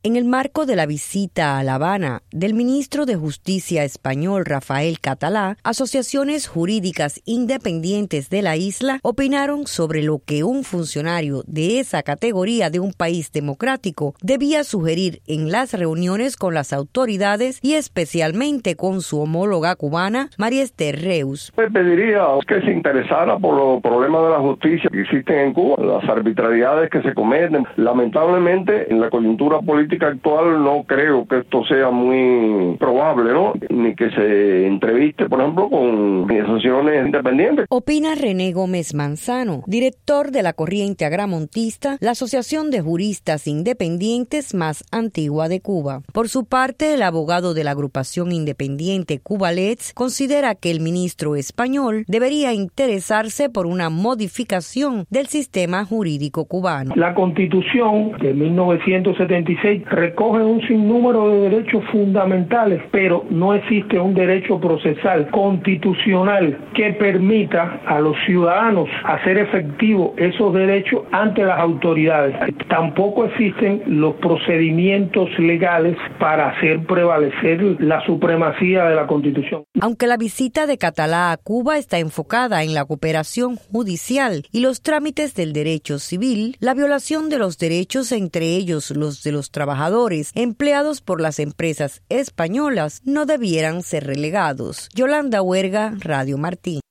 En el marco de la visita a La Habana del ministro de Justicia español Rafael Catalá, asociaciones jurídicas independientes de la isla opinaron sobre lo que un funcionario de esa categoría de un país democrático debía sugerir en las reuniones con las autoridades y especialmente con su homóloga cubana, María Esther Reus. Le pediría que se interesara por los problemas de la justicia que existen en Cuba, las arbitrariedades que se cometen. Lamentablemente, en la coyuntura política actual no creo que esto sea muy probable, ¿no? Ni que se entreviste, por ejemplo, con organizaciones independientes. Opina René Gómez Manzano, director de la corriente agramontista, la asociación de juristas independientes más antigua de Cuba. Por su parte, el abogado de la agrupación independiente Cubalets considera que el ministro español debería interesarse por una modificación del sistema jurídico cubano. La Constitución de 1976 recoge un sinnúmero de derechos fundamentales, pero no existe un derecho procesal constitucional que permita a los ciudadanos hacer efectivo esos derechos ante las autoridades. Tampoco existen los procedimientos legales para hacer prevalecer la supremacía de la Constitución. Aunque la visita de Catalá a Cuba está enfocada en la cooperación judicial y los trámites del derecho civil, la violación de los derechos, entre ellos los de los trabajadores empleados por las empresas españolas, no debieran ser relegados. Yolanda Huerga, Radio Martí.